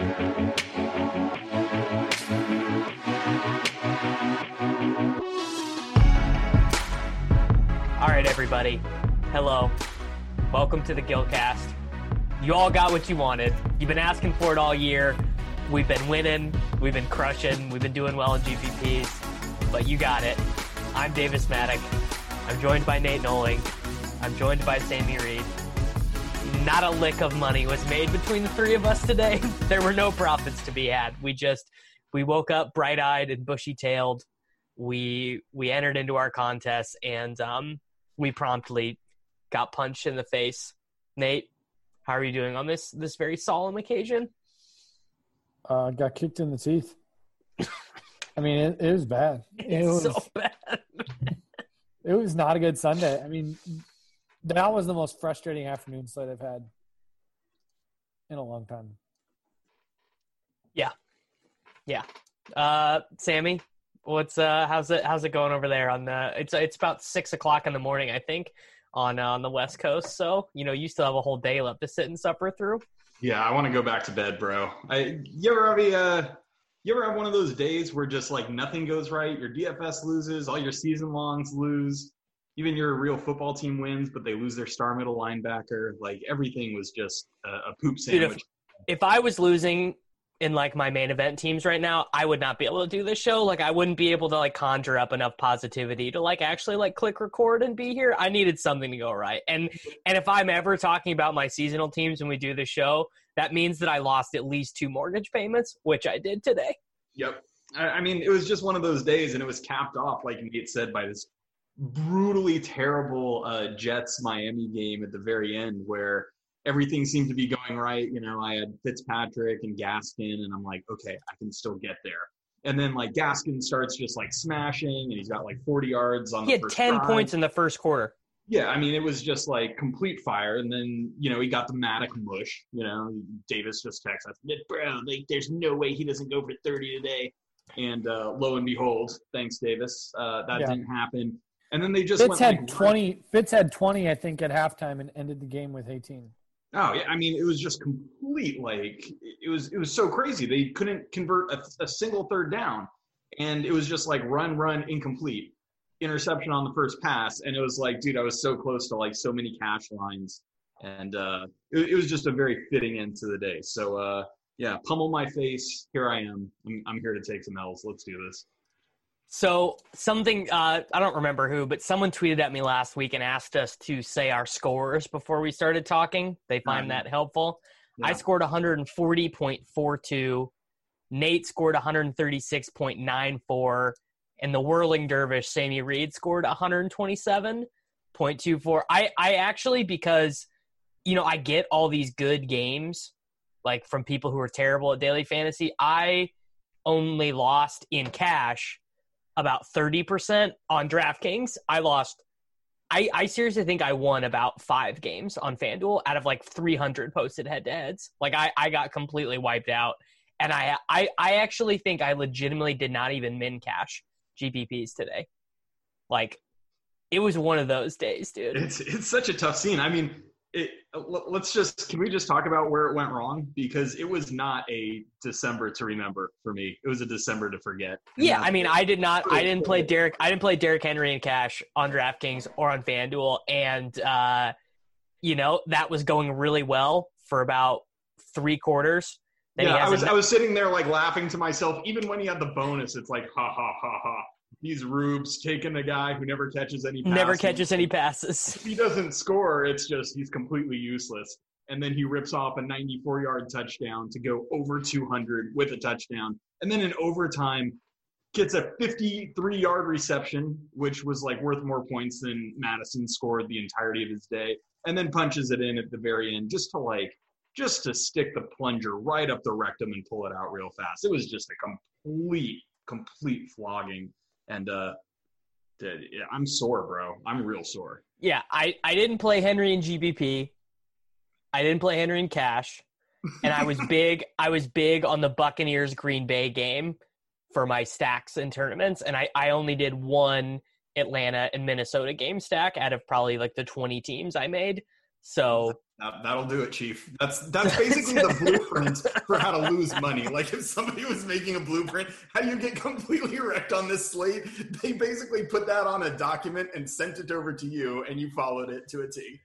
All right, everybody. Hello. Welcome to the Gilcast. You all got what you wanted. You've been asking for it all year. We've been winning. We've been crushing. We've been doing well in GPPs. But you got it. I'm Davis Maddock. I'm joined by Nate Noling. I'm joined by Sammy Reed. Not a lick of money was made between the three of us today. There were no profits to be had. We woke up bright-eyed and bushy-tailed. We entered into our contest, and we promptly got punched in the face. Nate, how are you doing on this very solemn occasion? Got kicked in the teeth. I mean, it was bad. It was so bad. It was not a good Sunday. I mean, that was the most frustrating afternoon slate I've had in a long time. Yeah. Sammy, how's it going over there on the? It's about 6 o'clock in the morning, I think, on the West Coast. So you still have a whole day left to sit and suffer through. Yeah, I want to go back to bed, bro. You ever have one of those days where just like nothing goes right? Your DFS loses, all your season longs lose, even your real football team wins, but they lose their star middle linebacker. Like everything was just a poop sandwich. Dude, if I was losing in like my main event teams right now, I would not be able to do this show. Like I wouldn't be able to like conjure up enough positivity to like actually like click record and be here. I needed something to go right. And if I'm ever talking about my seasonal teams when we do the show, that means that I lost at least 2 mortgage payments, which I did today. Yep. I mean, it was just one of those days, and it was capped off, like Nate said, by this brutally terrible Jets-Miami game at the very end where everything seemed to be going right. I had Fitzpatrick and Gaskin, and I'm like, okay, I can still get there. And then, like, Gaskin starts just, like, smashing, and he's got, like, 40 yards on the first drive. He had 10 points in the first quarter. Yeah, I mean, it was just, like, complete fire. And then, he got the Maddock mush. Davis just texts us, bro, like, there's no way he doesn't go for 30 today. And lo and behold, thanks, Davis, that didn't happen. And then they just Fitz had 20, I think, at halftime and ended the game with 18. Oh, yeah. I mean, it was just complete, like, it was so crazy. They couldn't convert a single third down. And it was just like run, incomplete. Interception on the first pass. And it was like, dude, I was so close to, like, so many cash lines. And it was just a very fitting end to the day. So, yeah, pummel my face. Here I am. I'm here to take some L's. Let's do this. So something, I don't remember who, but someone tweeted at me last week and asked us to say our scores before we started talking. They find that helpful. Yeah. I scored 140.42. Nate scored 136.94. And the Whirling Dervish, Sammy Reed, scored 127.24. I actually, because, I get all these good games, like from people who are terrible at daily fantasy, I only lost in cash about 30% on DraftKings. I seriously think I won about 5 games on FanDuel out of like 300 posted head-to-heads. Like I got completely wiped out. And I actually think I legitimately did not even min cash GPPs today. Like it was one of those days, dude. It's such a tough scene. I mean, can we just talk about where it went wrong? Because it was not a December to remember for me. It was a December to forget. Yeah, I mean, I didn't play Derrick Henry in cash on DraftKings or on FanDuel, and that was going really well for about 3 quarters. Then I was sitting there like laughing to myself. Even when he had the bonus, it's like ha ha ha ha. He's Rubes taking a guy who never catches any passes. If he doesn't score, it's just he's completely useless. And then he rips off a 94-yard touchdown to go over 200 with a touchdown. And then in overtime, gets a 53-yard reception, which was like worth more points than Madison scored the entirety of his day. And then punches it in at the very end just to stick the plunger right up the rectum and pull it out real fast. It was just a complete flogging. And I'm sore, bro. I'm real sore. Yeah, I didn't play Henry in GBP. I didn't play Henry in cash. And I was big on the Buccaneers Green Bay game for my stacks and tournaments. And I only did one Atlanta and Minnesota game stack out of probably like the 20 teams I made. So that'll do it, Chief. That's basically the blueprint for how to lose money. Like if somebody was making a blueprint, how do you get completely wrecked on this slate? They basically put that on a document and sent it over to you, and you followed it to a T.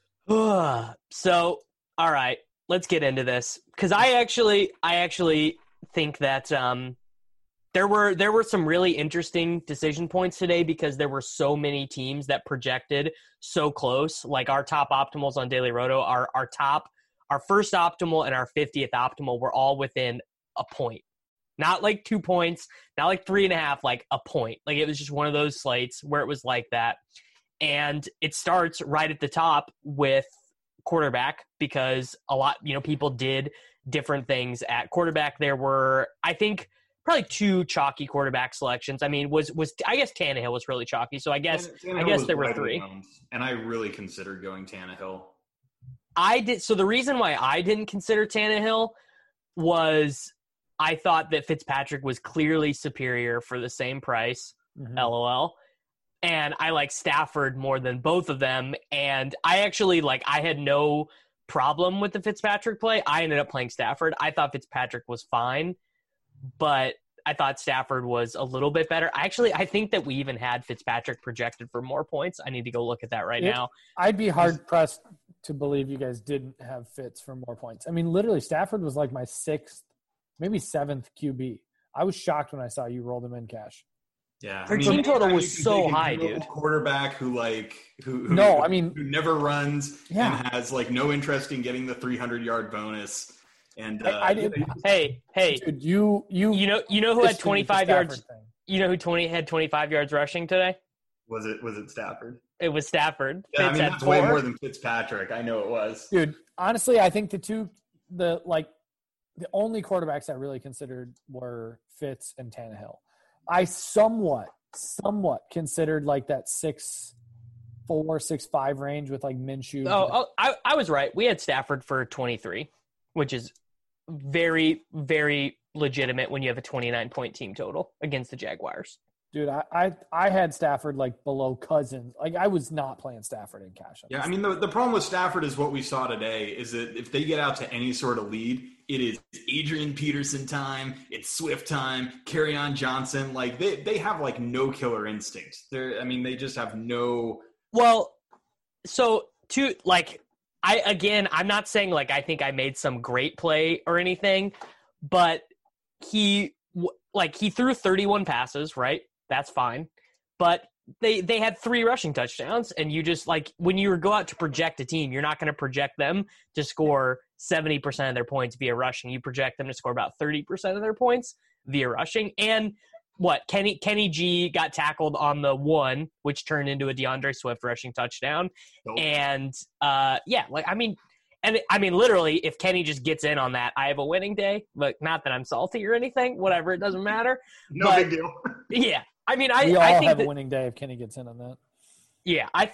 So, all right, let's get into this because I actually think that there were some really interesting decision points today because there were so many teams that projected so close. Like our top optimals on Daily Roto, our first optimal and our 50th optimal were all within a point. Not like 2 points, not like 3.5, like a point. Like it was just one of those slates where it was like that. And it starts right at the top with quarterback because a lot, people did different things at quarterback. There were, I think, probably 2 chalky quarterback selections. I mean, I guess Tannehill was really chalky, so I guess there were 3. And I really considered going Tannehill. I did. So the reason why I didn't consider Tannehill was I thought that Fitzpatrick was clearly superior for the same price. Mm-hmm. LOL. And I like Stafford more than both of them. And I actually I had no problem with the Fitzpatrick play. I ended up playing Stafford. I thought Fitzpatrick was fine, but I thought Stafford was a little bit better. I think that we even had Fitzpatrick projected for more points. I need to go look at that right now. I'd be hard-pressed to believe you guys didn't have Fitz for more points. I mean, literally, Stafford was like my 6th, maybe 7th QB. I was shocked when I saw you rolled him in cash. Yeah, her team total was so high, dude. Quarterback who never runs and has no interest in getting the 300-yard bonus. And I didn't. Hey, dude, you know who had 25 yards? You know who had 25 yards rushing today? Was it Stafford? It was Stafford. Yeah, Fitz that's way more than Fitzpatrick. I know it was. Dude, honestly, I think the only quarterbacks I really considered were Fitz and Tannehill. I somewhat considered that 6'4", 6'5" range with Minshew. I was right. We had Stafford for 23, which is very, very legitimate when you have a 29-point team total against the Jaguars. Dude, I had Stafford below Cousins. I was not playing Stafford in cash. Yeah, I mean the problem with Stafford is what we saw today is that if they get out to any sort of lead, it is Adrian Peterson time, it's Swift time, Kerryon Johnson. They have no killer instinct. They just have no. Well, so I'm not saying I think I made some great play or anything, but he threw 31 passes, right? That's fine. But they had 3 rushing touchdowns, and you just when you go out to project a team, you're not going to project them to score 70% of their points via rushing. You project them to score about 30% of their points via rushing. And Kenny G got tackled on the 1, which turned into a DeAndre Swift rushing touchdown. Nope. And literally, if Kenny just gets in on that, I have a winning day. But not that I'm salty or anything. Whatever, it doesn't matter. Big deal. Yeah, I think have a winning day if Kenny gets in on that. Yeah, I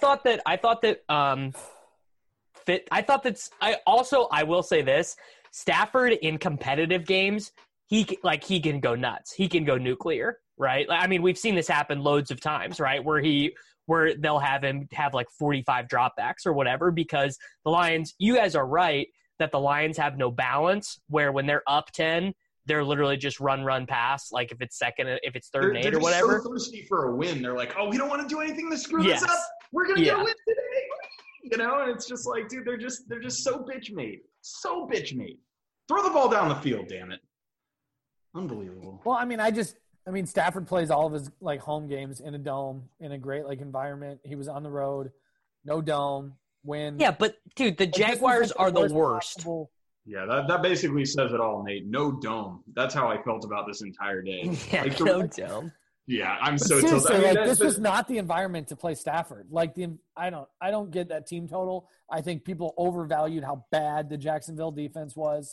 will say this: Stafford in competitive games, he can go nuts. He can go nuclear, right? We've seen this happen loads of times, right? Where they'll have him have 45 dropbacks or whatever, because the Lions, you guys are right that the Lions have no balance, where when they're up 10, they're literally just run, pass. If it's third and 8 or whatever. They're so thirsty for a win. They're like, oh, we don't want to do anything to screw this up. We're going to get a win today. And it's just dude, they're just so bitch made. So bitch made. Throw the ball down the field, damn it. Unbelievable. Well, Stafford plays all of his home games in a dome, in a great environment. He was on the road, no dome, win. Yeah, but dude, the Jaguars are the worst. Possible. Yeah, that basically says it all, Nate. No dome. That's how I felt about this entire day. Yeah, no dome. Yeah, I'm but so seriously, this was not the environment to play Stafford. I don't get that team total. I think people overvalued how bad the Jacksonville defense was.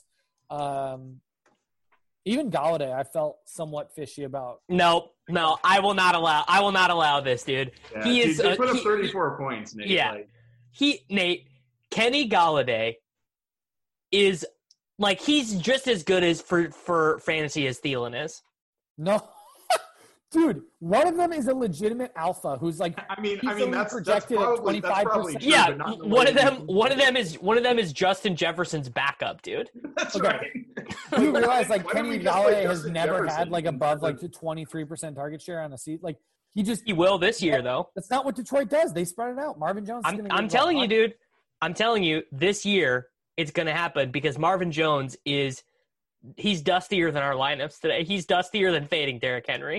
Even Golladay, I felt somewhat fishy about. No, I will not allow this, dude. Yeah, they put up 34 points, Nate. Yeah, Kenny Golladay is he's just as good as for fantasy as Thielen is. No, Dude, one of them is a legitimate alpha who's like. I mean that's projected probably, at 25%. true, yeah, one of them is Justin Jefferson's backup, dude. That's okay. right. You realize like Kenny Galladay has Justin never Jefferson had like above like the 23% target share on a seat. Like he will this year though. That's not what Detroit does. They spread it out. Marvin Jones. I'm telling you, dude. I'm telling you, this year it's going to happen because Marvin Jones he's dustier than our lineups today. He's dustier than fading Derrick Henry.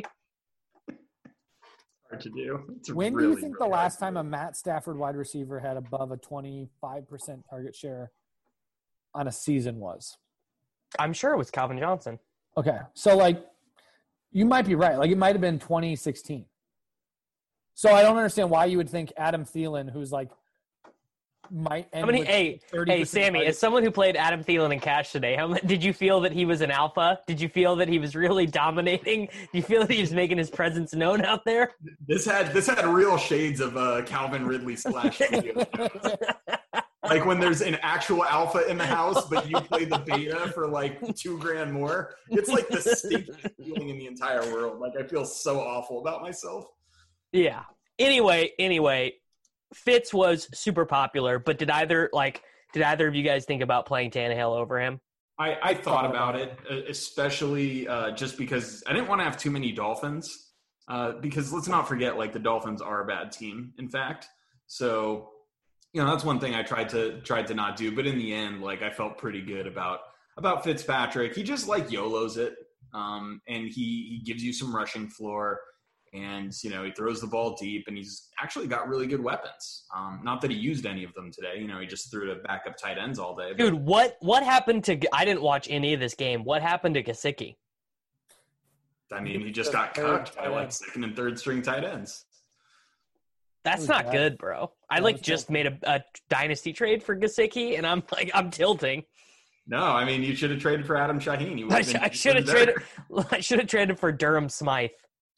Hard to do. When do you think the last time a Matt Stafford wide receiver had above a 25% target share on a season was? I'm sure it was Calvin Johnson. Okay. So, like, you might be right. Like, it might have been 2016. So, I don't understand why you would think Adam Thielen, who's, like, might end hey, Sammy, as someone who played Adam Thielen in cash today, did you feel that he was an alpha? Did you feel that he was really dominating? Do you feel that he was making his presence known out there? This had real shades of Calvin Ridley / video. Like when there's an actual alpha in the house, but you play the beta for like $2,000 more. It's like the stinkiest feeling in the entire world. Like I feel so awful about myself. Yeah. Anyway. Fitz was super popular, but did either of you guys think about playing Tannehill over him? I thought about it, especially just because I didn't want to have too many Dolphins. Because let's not forget, like the Dolphins are a bad team, in fact. So, that's one thing I tried to not do. But in the end, like I felt pretty good about Fitzpatrick. He just like YOLOs it, and he gives you some rushing floor. And, he throws the ball deep, and he's actually got really good weapons. Not that he used any of them today. He just threw to backup tight ends all day. Dude, what happened to – I didn't watch any of this game. What happened to Gesicki? I mean, he just got cooked by, like, second and third string tight ends. That's not good, bro. I, just made a dynasty trade for Gesicki, and I'm tilting. No, I mean, you should have traded for Adam Shaheen. I should have traded for Durham Smythe.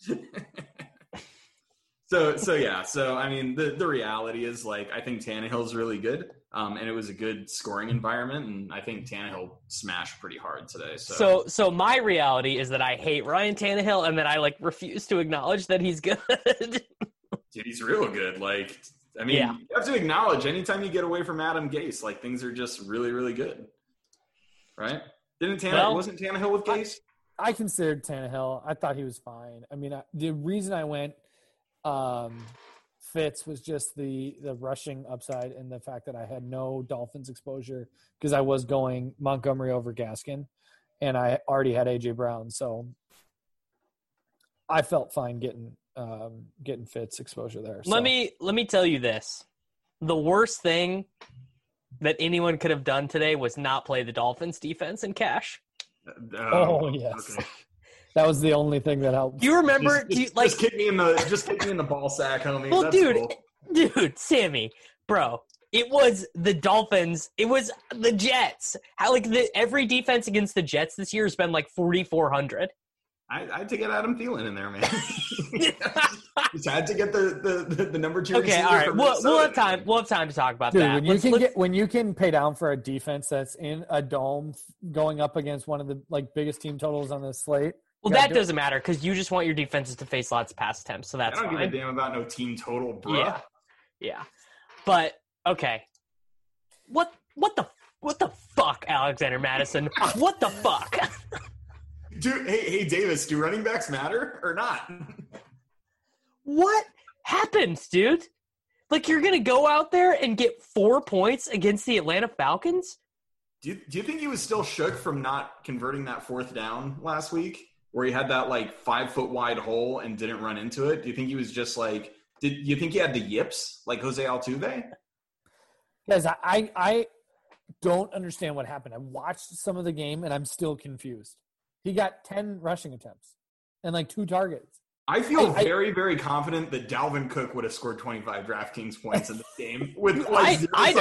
So I mean the reality is like I think Tannehill's really good, and it was a good scoring environment, and I think Tannehill smashed pretty hard today. So my reality is that I hate Ryan Tannehill, and that I refuse to acknowledge that he's good. Dude, he's real good. Like I mean, You have to acknowledge anytime you get away from Adam Gase, like things are just really really good, right? Wasn't Tannehill with Gase? I considered Tannehill. I thought he was fine. I mean, the reason I went Fitz was just the rushing upside and the fact that I had no Dolphins exposure because I was going Montgomery over Gaskin, and I already had A.J. Brown. So I felt fine getting Fitz exposure there. So. Let me tell you this. The worst thing that anyone could have done today was not play the Dolphins defense in cash. Oh yes, okay. That was the only thing that helped. Do you remember? Just kick me in the ball sack, homie. Well, That's dude, Sammy, bro, it was the Dolphins. It was the Jets. How every defense against the Jets this year has been 4,400. I had to get Adam Thielen in there, man. Just had to get the number 2. Okay, all right. We'll have time. We'll have time to talk about that. When you can pay down for a defense that's in a dome, going up against one of the biggest team totals on the slate. Well, that doesn't matter because you just want your defenses to face lots of pass attempts, so that's fine. I don't give a damn about no team total, bro. Yeah. But okay, what the fuck, Alexander Madison? What the fuck? Dude, hey, Davis, do running backs matter or not? What happens, dude? You're going to go out there and get 4 points against the Atlanta Falcons? Do you think he was still shook from not converting that 4th down last week where he had that 5-foot wide hole and didn't run into it? Do you think he was just do you think he had the yips like Jose Altuve? Guys, I don't understand what happened. I watched some of the game and I'm still confused. He got 10 rushing attempts and 2 targets. I feel very, very confident that Dalvin Cook would have scored 25 DraftKings points in this game. I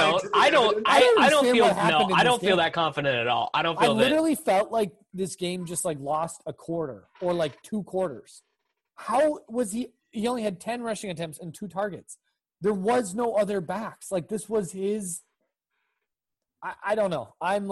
don't feel that confident at all. I literally felt like this game just lost a quarter or 2 quarters. How was he? He only had 10 rushing attempts and 2 targets. There was no other backs. This was his. I don't know. I'm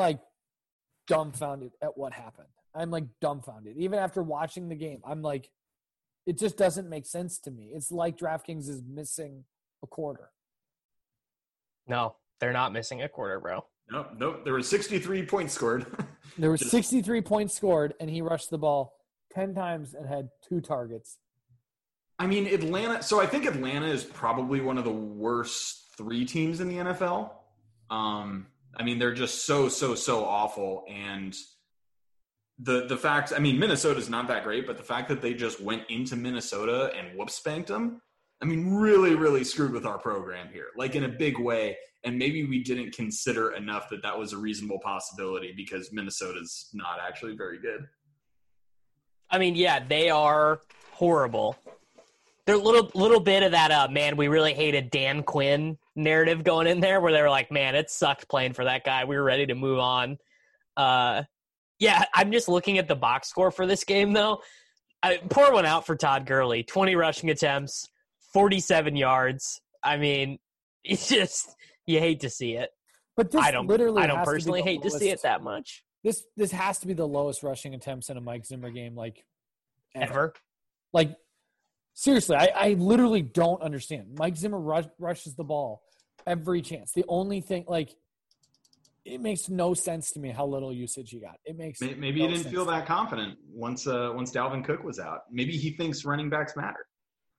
dumbfounded at what happened. I'm dumbfounded. Even after watching the game, I'm It just doesn't make sense to me. It's like DraftKings is missing a quarter. No, they're not missing a quarter, bro. Nope. There were 63 points scored. There were 63 points scored, and he rushed the ball 10 times and had 2 targets. I mean, Atlanta. So I think Atlanta is probably one of the worst 3 teams in the NFL. I mean, they're just so awful. And the fact, I mean, Minnesota's not that great, but the fact that they just went into Minnesota and whoop spanked them, I mean, really, really screwed with our program here, like in a big way. And maybe we didn't consider enough that was a reasonable possibility because Minnesota's not actually very good. I mean, yeah, they are horrible. There's a little bit of that, man, we really hated Dan Quinn narrative going in there where they were like, man, it sucked playing for that guy. We were ready to move on. Yeah, I'm just looking at the box score for this game, though. Pour one out for Todd Gurley. 20 rushing attempts, 47 yards. I mean, it's just, you hate to see it. But this I don't personally hate to see it that much. This has to be the lowest rushing attempts in a Mike Zimmer game, like, ever. Like, seriously, I literally don't understand. Mike Zimmer rushes the ball every chance. The only thing, like, it makes no sense to me how little usage he got. It makes maybe he didn't feel that confident once Dalvin Cook was out. Maybe he thinks running backs matter.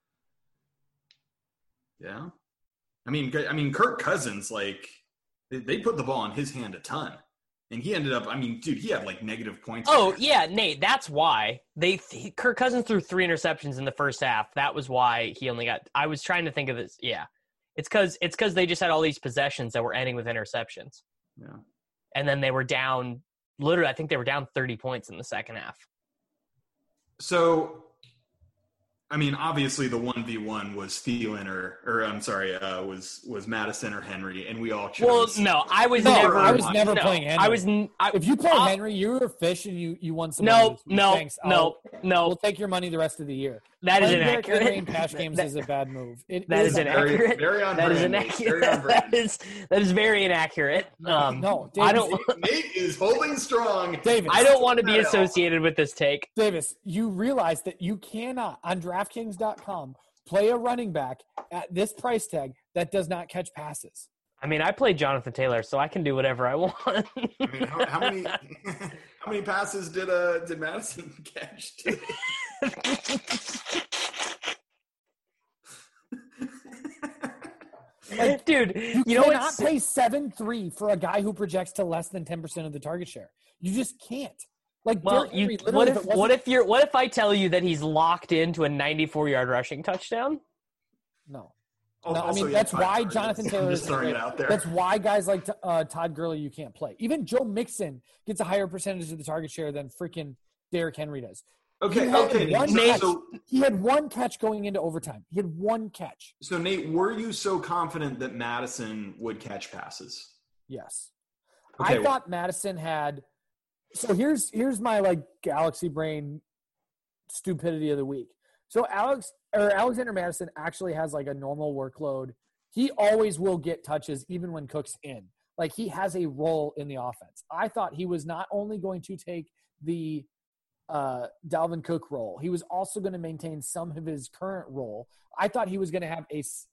Yeah, I mean, Kirk Cousins, like, they put the ball in his hand a ton. And he ended up, I mean, dude, he had like negative points. Oh, yeah, Nate, that's why. Kirk Cousins threw 3 interceptions in the first half. That was why he only got – I was trying to think of this. Yeah. It's because they just had all these possessions that were ending with interceptions. Yeah. And then they were down – literally, I think they were down 30 points in the second half. So, I mean, obviously the 1v1 was Thielen was Madison or Henry, and we all chose. Well, no, I was never playing Henry. If you play Henry, you're a fish and you won some money. No. We'll take your money the rest of the year. That is inaccurate. Playing cash games is a bad move. That is inaccurate. That is very inaccurate. No, Davis, I don't. Nate is holding strong. Davis, I don't want to be associated with this take. Davis, you realize that you cannot on DraftKings.com play a running back at this price tag that does not catch passes. I mean, I played Jonathan Taylor, so I can do whatever I want. I mean, how many passes did Madison catch today? Like, dude, you cannot pay 7-3 for a guy who projects to less than 10% of the target share. You just can't. Like, well, what if I tell you that he's locked into a 94-yard rushing touchdown? No. I mean, that's why Jonathan Taylor is throwing it out there. That's why guys like Todd Gurley you can't play. Even Joe Mixon gets a higher percentage of the target share than freaking Derrick Henry does. Okay. He had 1 catch going into overtime. He had 1 catch. So, Nate, were you so confident that Madison would catch passes? Yes. Okay, I thought Madison had – so here's my, like, galaxy brain stupidity of the week. So Alexander Madison actually has like a normal workload. He always will get touches even when Cook's in. Like, he has a role in the offense. I thought he was not only going to take the Dalvin Cook role, he was also going to maintain some of his current role. I thought he was going to have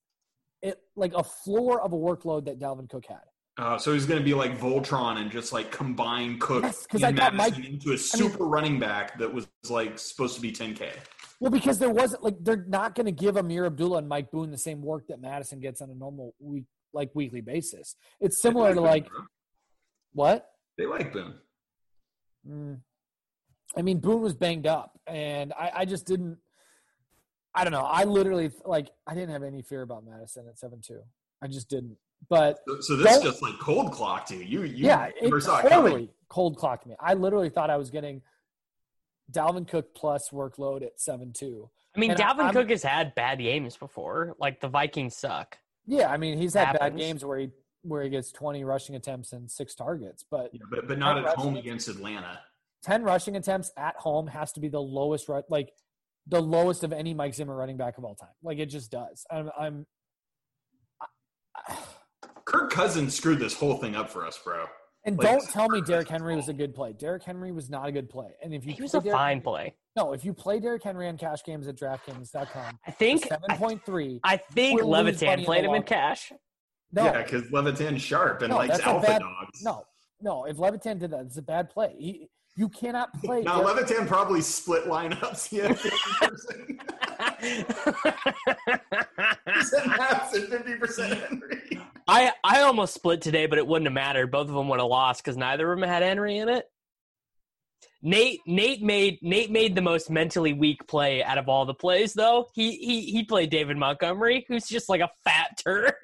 a floor of a workload that Dalvin Cook had. So he's going to be like Voltron and just like combine Cook and Madison into a super running back that was like supposed to be 10K. Well, because there wasn't like they're not going to give Amir Abdullah and Mike Boone the same work that Madison gets on a normal weekly basis. It's similar to like Boone, what? They like Boone. I mean, Boone was banged up, and I just didn't. I don't know. I literally I didn't have any fear about Madison at 7-2. I just didn't. But so this just like cold clocked you. You never saw it coming. Cold clocked me. I literally thought I was getting Dalvin Cook plus workload at 7-2. I mean, Dalvin Cook has had bad games before. Like, the Vikings suck. Yeah, I mean, he's had bad games where he gets 20 rushing attempts and 6 targets, but not at home against Atlanta. 10 rushing attempts at home has to be the lowest the lowest of any Mike Zimmer running back of all time. Like, it just does. Kirk Cousins screwed this whole thing up for us, bro. And Like, don't tell me Derrick Henry was a good play. Derrick Henry was not a good play. And if you he was a fine play. No, if you play Derrick Henry on cash games at DraftKings.com, I think 7.3. I think Levitan played him in cash. No, yeah, because Levitan's sharp and likes alpha dogs. No. If Levitan did that, it's a bad play. You cannot play. Now Levitan probably split lineups. He had 50%. 50% Henry. I almost split today, but it wouldn't have mattered. Both of them would have lost because neither of them had Henry in it. Nate made the most mentally weak play out of all the plays, though. He played David Montgomery, who's just like a fat turd.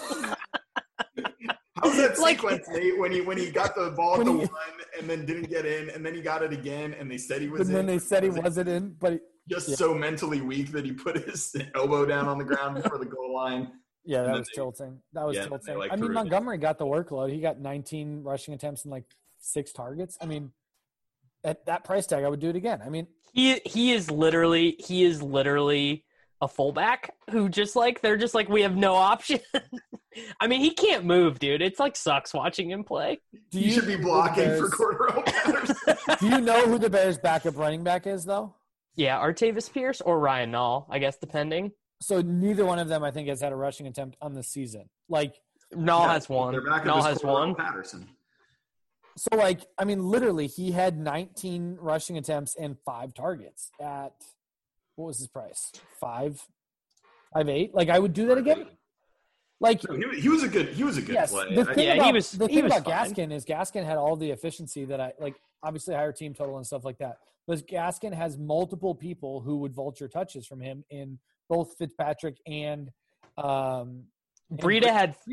How's that sequence, Nate, when he got the ball at the 1 and then didn't get in, and then he got it again, and they said he was in. And then they said he wasn't in, but so mentally weak that he put his elbow down on the ground before the goal line. Yeah, that was tilting. Tilting. I mean, Montgomery got the workload. He got 19 rushing attempts and 6 targets. I mean, at that price tag, I would do it again. I mean, he is literally a fullback who they're just like, we have no option. I mean, he can't move, dude. It's sucks watching him play. You should be blocking for Cordero Patterson. Do you know who the Bears' backup running back is, though? Yeah, Artavis Pierce or Ryan Nall, I guess, depending. So neither one of them, I think, has had a rushing attempt on the season. Nall has one. Nall has one. Patterson. So, I mean, literally, he had 19 rushing attempts and 5 targets at what was his price? 5.8. I would do that again. He was a good yes, play. The thing about Gaskin is Gaskin had all the efficiency that I obviously higher team total and stuff like that. But Gaskin has multiple people who would vulture touches from him in both Fitzpatrick and Breida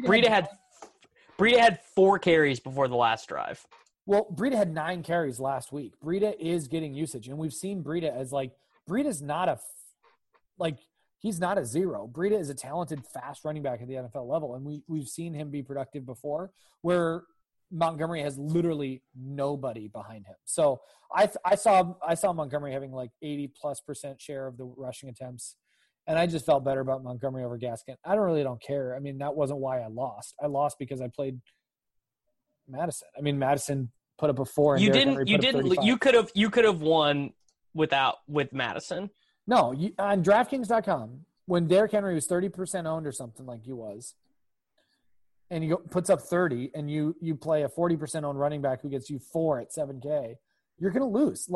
had 4 carries before the last drive. Well, Breida had 9 carries last week. Breida is getting usage, and we've seen Breida as Breida's not he's not a zero. Breida is a talented, fast running back at the NFL level, and we've seen him be productive before, where Montgomery has literally nobody behind him. So I saw Montgomery having 80+% share of the rushing attempts, and I just felt better about Montgomery over Gaskin. I don't care. I mean, that wasn't why I lost. I lost because I played Madison. I mean, Madison put up a 4. And You could have won with Madison. No, on DraftKings.com, when Derrick Henry was 30% owned or something like he was, and he puts up 30, and you play a 40% owned running back who gets you 4 at 7K, you're going to lose.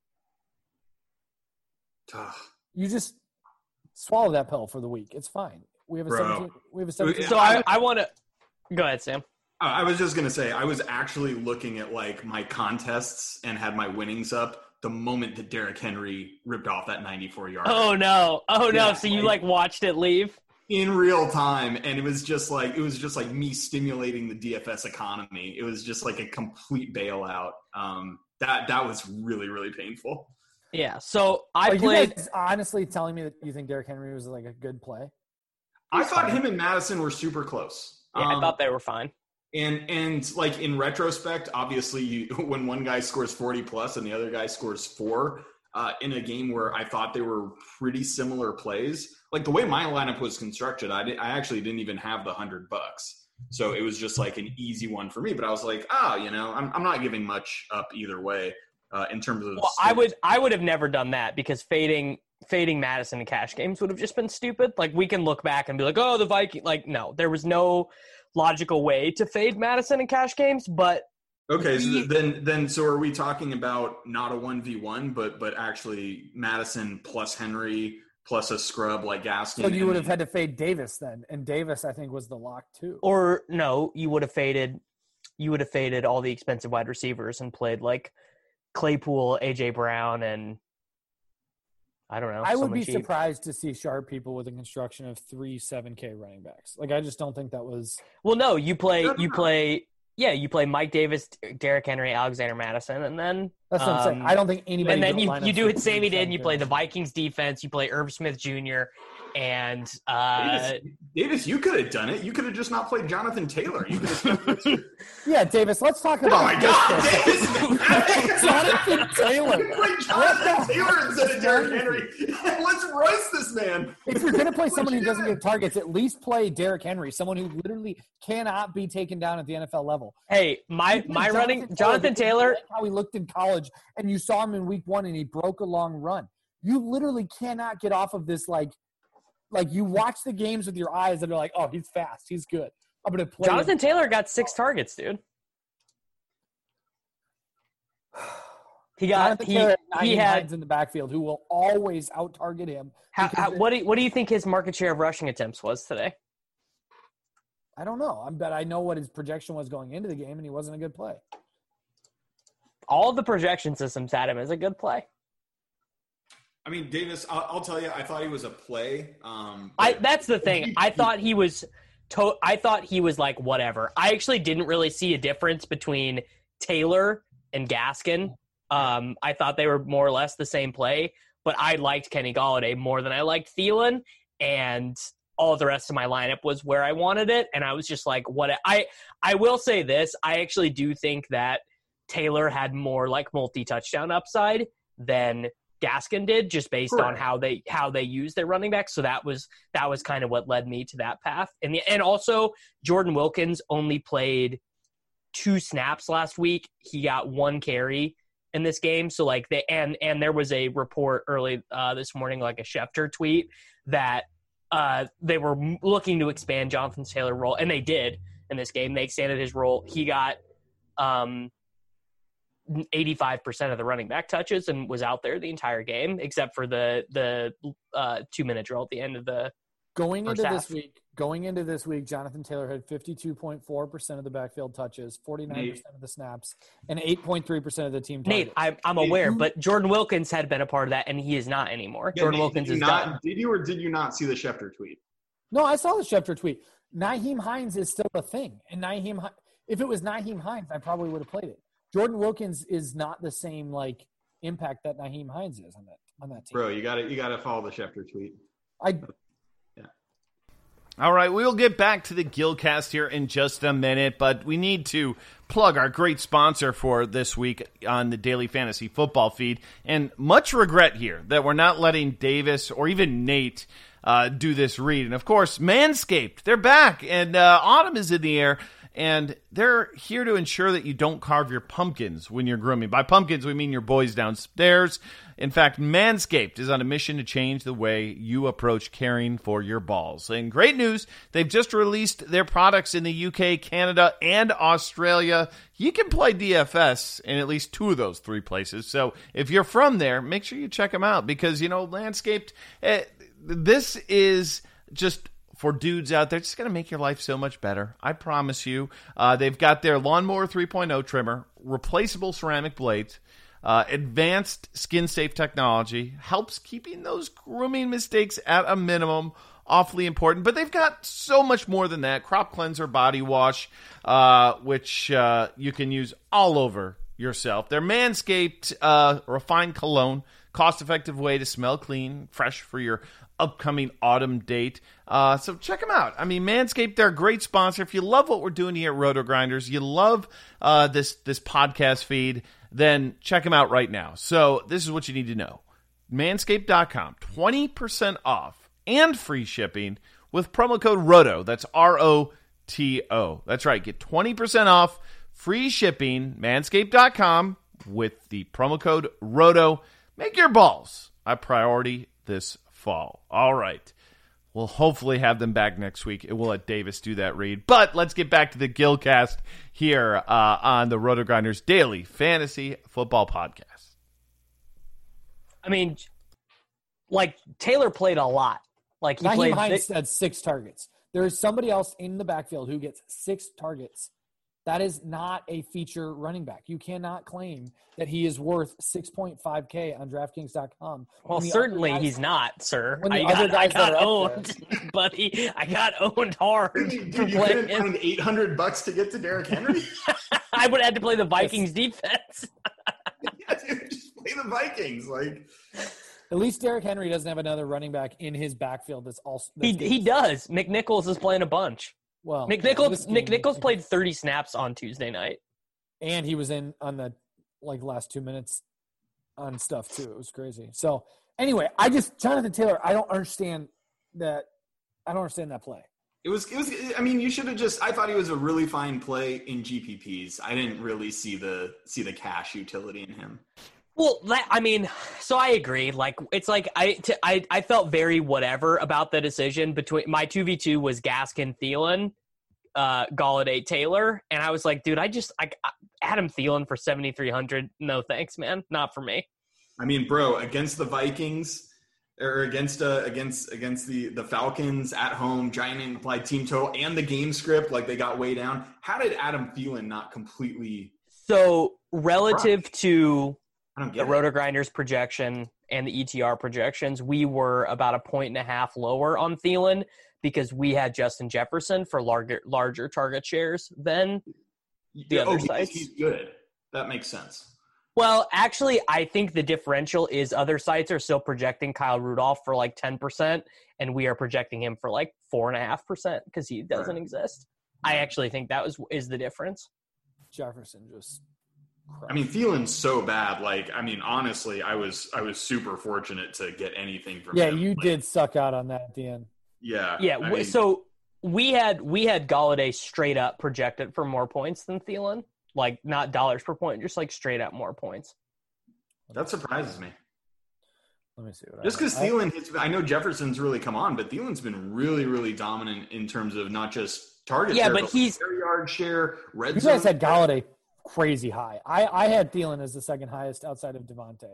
You just swallow that pill for the week. It's fine. We have a 17. So I want to – go ahead, Sam. I was just going to say, I was actually looking at my contests and had my winnings up the moment that Derrick Henry ripped off that 94-yard. Oh no. So you watched it leave? In real time, and it was just me stimulating the DFS economy. It was just a complete bailout. That was really, really painful. Yeah. So I played. You guys honestly telling me that you think Derrick Henry was a good play? I thought him and Madison were super close. Yeah, I thought they were fine. And in retrospect, obviously, when one guy scores 40+ and the other guy scores 4 in a game where I thought they were pretty similar plays, the way my lineup was constructed, I actually didn't even have the $100, so it was just an easy one for me. But I was I'm not giving much up either way in terms of. Well, I would have never done that because fading Madison in cash games would have just been stupid. We can look back and be oh, the Viking. No, there was no logical way to fade Madison in cash games, but okay. So are we talking about not a 1v1, but actually Madison plus Henry plus a scrub like Gaskin? So you would have had to fade Davis then, and Davis I think was the lock too. Or no, you would have faded all the expensive wide receivers and played Claypool, AJ Brown, and I don't know. I would be surprised to see sharp people with a construction of 3 7K running backs. I just don't think that was. Well, no, you play Mike Davis, Derrick Henry, Alexander Madison, and then That's what I'm saying. I don't think anybody. And then you do what Sammy did, and you play the Vikings defense. You play Irv Smith Jr. and Davis, you could have done it. You could have just not played Jonathan Taylor. You could have. Yeah, Davis. Let's talk about. Oh my God, Davis! Jonathan Taylor. You play Jonathan Taylor instead of Derrick Henry. Let's roast this man. If you're going to play someone who doesn't get targets, at least play Derrick Henry, someone who literally cannot be taken down at the NFL level. Hey, my Jonathan Taylor. How he looked in college, and you saw him in week 1, and he broke a long run. You literally cannot get off of this like you watch the games with your eyes and you're like, oh, he's fast, he's good. I'm going to play. Jonathan Taylor got 6 targets, dude. He had Hines in the backfield who will always out target him. What do you think his market share of rushing attempts was today? I don't know. But I know what his projection was going into the game, and he wasn't a good play. All the projection systems had him as a good play. I mean, Davis, I'll tell you, I thought he was a play. That's the thing. I thought he was like whatever. I actually didn't really see a difference between Taylor and Gaskin. I thought they were more or less the same play, but I liked Kenny Golladay more than I liked Thielen, and all the rest of my lineup was where I wanted it, and I was just like, what? I will say this. I actually do think that Taylor had more like multi-touchdown upside than Gaskin did, just based on how they use their running backs. So that was kind of what led me to that path. And also Jordan Wilkins only played 2 snaps last week. He got 1 carry in this game. So like and there was a report early this morning, like a Schefter tweet, that they were looking to expand Jonathan Taylor's role, and they did in this game. They expanded his role. He got 85% of the running back touches and was out there the entire game, except for the 2-minute drill at the end of the Going into this week, Jonathan Taylor had 52.4% of the backfield touches, 49% of the snaps, and 8.3% of the team targets. Nate, I'm aware, but Jordan Wilkins had been a part of that, and he is not anymore. Yeah, Jordan Wilkins is done. Did you or did you not see the Schefter tweet? No, I saw the Schefter tweet. Nyheim Hines is still a thing, and if it was Nyheim Hines, I probably would have played it. Jordan Wilkins is not the same like impact that Nyheim Hines is on that team. Bro, you got to follow the Schefter tweet. All right, we'll get back to the Gilcast here in just a minute, but we need to plug our great sponsor for this week on the Daily Fantasy Football feed. And much regret here that we're not letting Davis or even Nate do this read. And, of course, Manscaped, they're back, and autumn is in the air. And they're here to ensure that you don't carve your pumpkins when you're grooming. By pumpkins, we mean your boys downstairs. In fact, Manscaped is on a mission to change the way you approach caring for your balls. And great news, they've just released their products in the UK, Canada, and Australia. You can play DFS in at least 2 of those 3 places. So if you're from there, make sure you check them out because, Manscaped, this is just for dudes out there, just going to make your life so much better. I promise you. They've got their Lawnmower 3.0 trimmer, replaceable ceramic blades, advanced skin-safe technology, helps keeping those grooming mistakes at a minimum. Awfully important. But they've got so much more than that. Crop cleanser body wash, which you can use all over yourself. Their Manscaped refined cologne, cost-effective way to smell clean, fresh for your upcoming autumn date. So check them out. I mean, Manscaped, they're a great sponsor. If you love what we're doing here at Roto Grinders, you love this podcast feed, then check them out right now. So this is what you need to know. Manscaped.com, 20% off and free shipping with promo code ROTO. That's ROTO. That's right. Get 20% off, free shipping, Manscaped.com with the promo code ROTO. Make your balls a priority this fall. All right. We'll hopefully have them back next week. We'll let Davis do that read. But let's get back to the Gilcast here on the Roto Grinders Daily Fantasy Football Podcast. I mean, like, Taylor played a lot. Like, he played. Hines had 6 targets. There is somebody else in the backfield who gets 6 targets. That is not a feature running back. You cannot claim that he is worth $6.5K on DraftKings.com. Well, certainly he's not, sir. I got owned, buddy. I got owned hard. Dude, you couldn't find $800 to get to Derrick Henry? I would have had to play the Vikings defense. Yeah, dude. the Vikings. Like, at least Derrick Henry doesn't have another running back in his backfield. He does. McNichols is playing a bunch. Well, McNichols played 30 snaps on Tuesday night, and he was in on the last 2 minutes on stuff too. It was crazy. So anyway, Jonathan Taylor. I don't understand that. I don't understand that play. It was. I mean, you should have just. I thought he was a really fine play in GPPs. I didn't really see the cash utility in him. Well, so I agree. Like, it's like I felt very whatever about the decision between my 2v2 was Gaskin, Thielen, Golladay, Taylor, and I was like, dude, Adam Thielen for 7,300. No thanks, man, not for me. I mean, bro, against the Vikings or against the Falcons at home, giant implied team total and the game script, like they got way down. How did Adam Thielen not completely? So relative to the Roto Grinders projection and the ETR projections, we were about 1.5 points lower on Thielen because we had Justin Jefferson for larger target shares than the other sites. He's good. That makes sense. Well, actually, I think the differential is other sites are still projecting Kyle Rudolph for 10%, and we are projecting him for 4.5% because he doesn't exist. I actually think that is the difference. Jefferson just. I mean, Thielen's so bad. Honestly, I was super fortunate to get anything from him. Yeah, you did suck out on that at the end. Yeah. Yeah. So we had Golladay straight up projected for more points than Thielen, not dollars per point, just straight up more points. That surprises me. Let me see. Just because Thielen I know Jefferson's really come on, but Thielen's been really, really dominant in terms of not just target share, but he's yard share, red zone. You guys had Golladay crazy high. I had Thielen as the second highest outside of Devontae.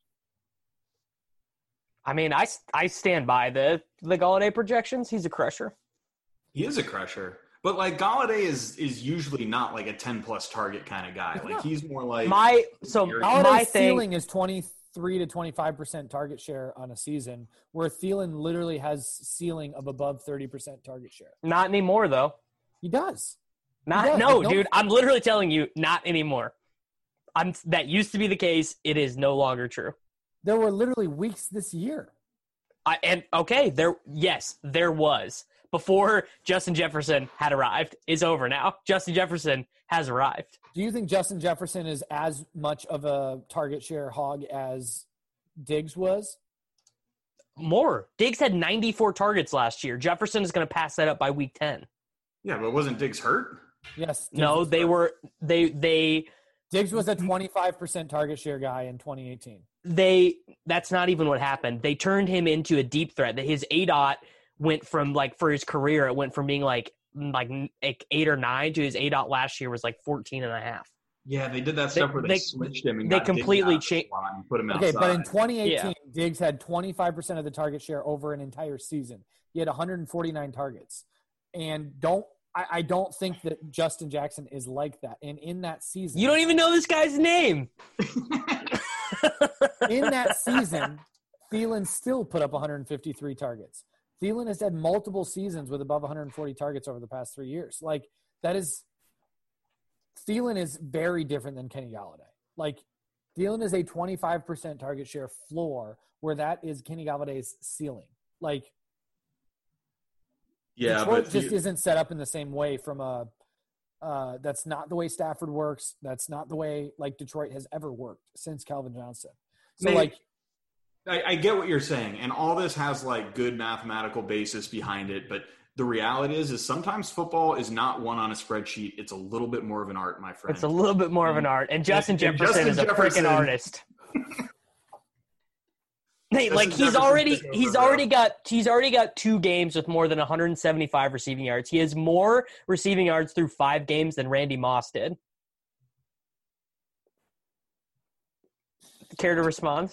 I mean, I stand by the Golladay projections. He's a crusher. He is a crusher. But Golladay is usually not a 10+ target kind of guy. He's more my ceiling is 23 to 25% target share on a season, where Thielen literally has ceiling of above 30% target share. Not anymore though. He does. Dude, I'm literally telling you, not anymore. That used to be the case. It is no longer true. There were literally weeks this year. There was. Before Justin Jefferson had arrived. Is over now. Justin Jefferson has arrived. Do you think Justin Jefferson is as much of a target share hog as Diggs was? More. Diggs had 94 targets last year. Jefferson is going to pass that up by week 10. Yeah, but wasn't Diggs hurt? Yes. Diggs Diggs was a 25% target share guy in 2018. That's not even what happened. They turned him into a deep threat. That his ADOT went from for his career, it went from being 8 or 9 to his ADOT last year was 14.5. Yeah, they did that stuff where they switched him and they completely changed. Put him outside. Okay, but in 2018, Diggs had 25% of the target share over an entire season. He had 149 targets, and I don't think that Justin Jackson is like that. And in that season, you don't even know this guy's name. In that season, Thielen still put up 153 targets. Thielen has had multiple seasons with above 140 targets over the past 3 years. Thielen is very different than Kenny Golladay. Thielen is a 25% target share floor, where that is Kenny Galladay's ceiling. Detroit just isn't set up in the same way that's not the way Stafford works. That's not the way Detroit has ever worked since Calvin Johnson. So I get what you're saying, and all this has good mathematical basis behind it, but the reality is sometimes football is not won on a spreadsheet. It's a little bit more of an art, my friend. It's a little bit more of an art, and Justin Jefferson is a freaking artist. Hey, he's already got 2 games with more than 175 receiving yards. He has more receiving yards through 5 games than Randy Moss did. Care to respond?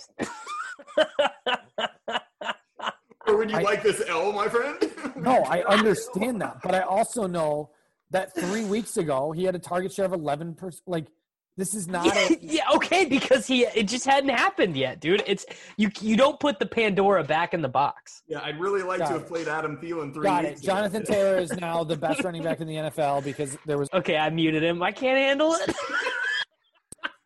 Or would you like this L, my friend? No, I understand that, but I also know that 3 weeks ago he had a target share of 11%. This is not because it just hadn't happened yet, dude. It's you don't put the Pandora back in the box. Yeah, I'd really like to have played Adam Thielen 3 Got weeks it. Jonathan Taylor is now the best running back in the NFL because there was. Okay, I muted him. I can't handle it.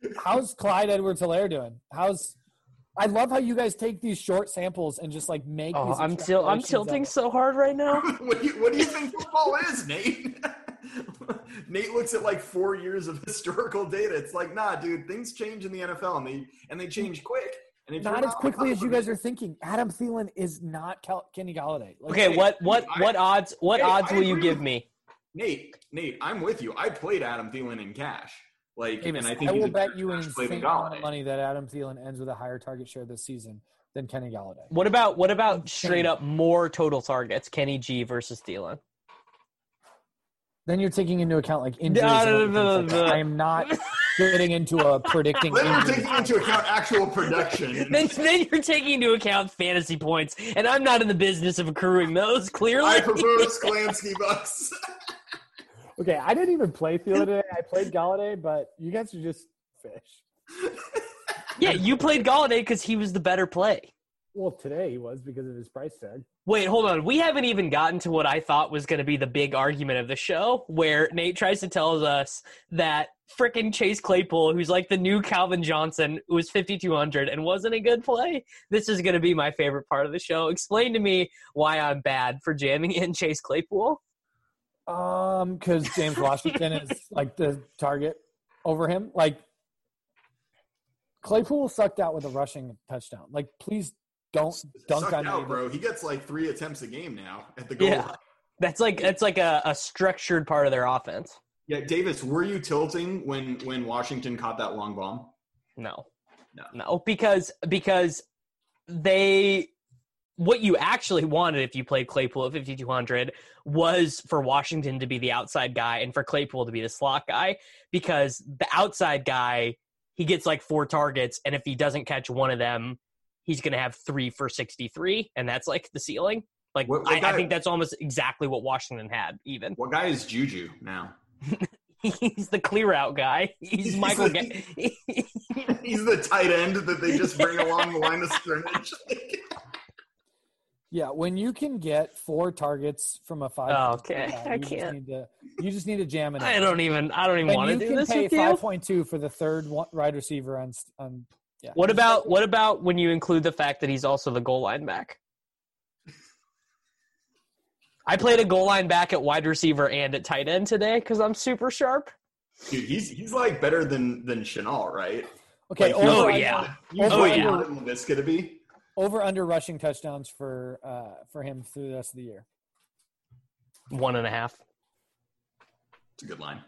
How's Clyde Edwards-Helaire doing? I love how you guys take these short samples and just like make. Oh, I'm tilting so hard right now. What do you think football is, Nate? Nate looks at like 4 years of historical data. It's like, nah, dude, things change in the NFL and they change quick. And if not as quickly as you guys are thinking. Adam Thielen is not Kenny Golladay. Like, okay, what odds will you give me? Nate, I'm with you. I played Adam Thielen in cash. And I think I will bet you an insane amount of money that Adam Thielen ends with a higher target share this season than Kenny Golladay. What about straight up more total targets? Kenny G versus Thielen. Then you're taking into account like injuries. No. I am not getting into a predicting. Then you're taking into account actual production. then you're taking into account fantasy points, and I'm not in the business of accruing those. Clearly, I propose Sklansky bucks. Okay, I didn't even play Thielen today. I played Golladay, but you guys are just fish. Yeah, you played Golladay because he was the better play. Well, today he was because of his price tag. Wait, hold on. We haven't even gotten to what I thought was going to be the big argument of the show, where Nate tries to tell us that frickin' Chase Claypool, who's like the new Calvin Johnson, who was 5,200 and wasn't a good play. This is going to be my favorite part of the show. Explain to me why I'm bad for jamming in Chase Claypool. Because James Washington is like the target over him. Like Claypool sucked out with a rushing touchdown. Like, please don't dunk on me, bro. He gets like 3 attempts a game now at the goal line. That's like a structured part of their offense. Yeah, Davis, were you tilting when Washington caught that long bomb? No, because what you actually wanted if you played Claypool at 5,200 was for Washington to be the outside guy and for Claypool to be the slot guy, because the outside guy, he gets like 4 targets, and if he doesn't catch one of them, he's going to have 3 for 63, and that's like the ceiling. Like, I think that's almost exactly what Washington had even. What guy is Juju now? He's the clear out guy. He's Michael. He's the tight end that they just bring along the line of scrimmage. Yeah, when you can get 4 targets from a 5. Oh, okay, I can't. You just need to jam it. I don't even want to do this with you. You can pay 5.2 for the third wide receiver on. Yeah. What about when you include the fact that he's also the goal line back? I played a goal line back at wide receiver and at tight end today because I'm super sharp. Dude, he's like better than Shenault, right? Okay. Like, Laviska to be. Over under rushing touchdowns for him through the rest of the year. 1.5. It's a good line.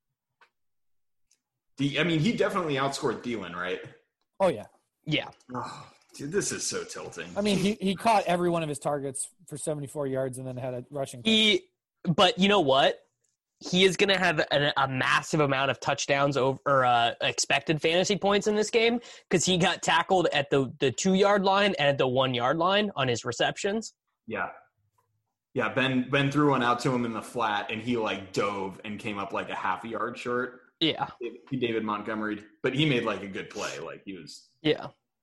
He definitely outscored Thielen, right? Oh yeah. Yeah. Oh, dude, this is so tilting. I mean, he caught every one of his targets for 74 yards and then had a rushing. But you know what? He is going to have a massive amount of touchdowns or expected fantasy points in this game because he got tackled at the 2-yard line and at the 1-yard line on his receptions. Yeah. Yeah, Ben threw one out to him in the flat, and he like dove and came up like a half a yard short. Yeah. David Montgomery, but he made like a good play. Like he was. Yeah.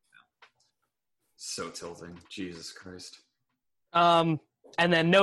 So tilting. Jesus Christ. And then